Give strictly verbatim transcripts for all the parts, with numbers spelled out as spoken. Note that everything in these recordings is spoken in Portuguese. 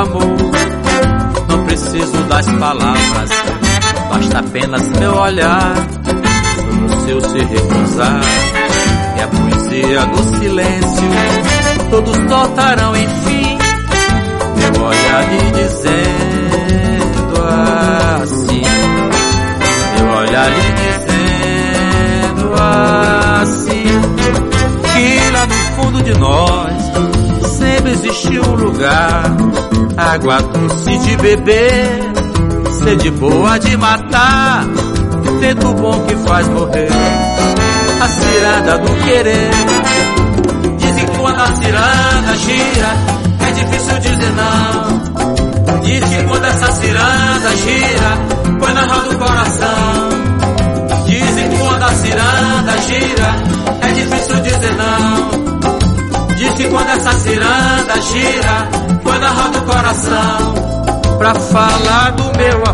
amor. Não preciso das palavras, basta apenas meu olhar. Todo seu se recusar é a poesia do silêncio. Todos notarão enfim meu olhar lhe dizendo assim, meu olhar lhe dizendo assim, que lá no fundo de nós sempre existiu um lugar, água doce de beber, sede boa de matar, vento bom que faz morrer, a ciranda do querer. Dizem que quando a ciranda gira é difícil dizer não. Diz que quando essa ciranda gira põe na roda o coração. Dizem que quando a ciranda gira é difícil dizer não. Diz que quando essa ciranda gira põe na roda o coração. Pra falar do meu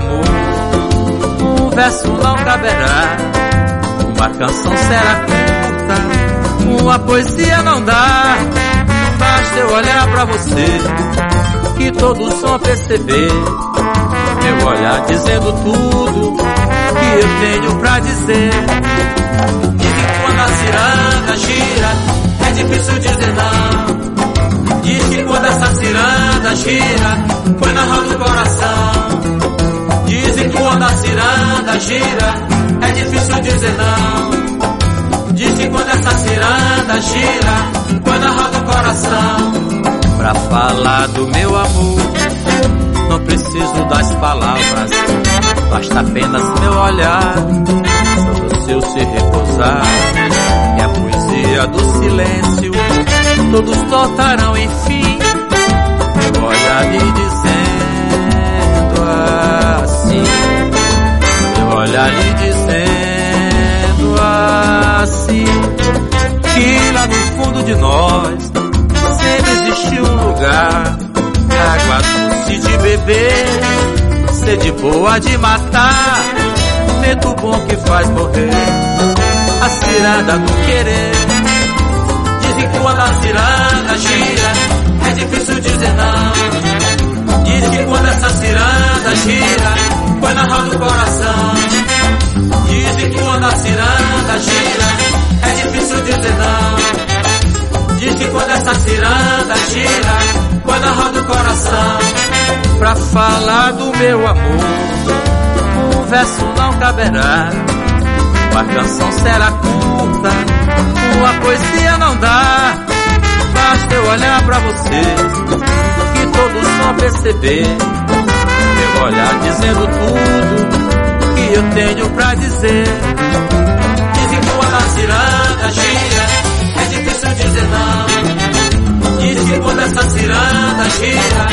amor um verso não caberá, uma canção será curta, uma poesia não dá. Basta eu olhar pra você que todo som perceber, meu olhar dizendo tudo que eu tenho pra dizer. Dizem que quando a ciranda gira é difícil dizer não. Diz que quando essa ciranda gira põe na roda o coração. Dizem que quando a ciranda gira é difícil dizer não. Diz que quando essa ciranda gira põe na roda o coração. Pra falar do meu amor não preciso das palavras, basta apenas meu olhar. Sobre o seu se repousar é a poesia do silêncio. Todos notarão enfim meu olhar lhe dizendo assim, meu olhar lhe dizendo assim, que lá no fundo de nós sempre existiu um lugar, água doce de beber, sede boa de matar, vento bom que faz morrer, a ciranda do querer. Dizem que quando a ciranda gira é difícil dizer não. Diz que quando essa ciranda gira põe na roda o coração. Dizem que quando a ciranda gira é difícil dizer não. Diz que quando essa ciranda gira põe na roda o coração. Pra falar do meu amor um verso não caberá, uma canção será curta, uma poesia não dá. Basta eu olhar pra você que todo som perceber, meu olhar dizendo tudo que eu tenho pra dizer. Dizem que quando a ciranda gira é difícil dizer não. Diz que quando essa ciranda gira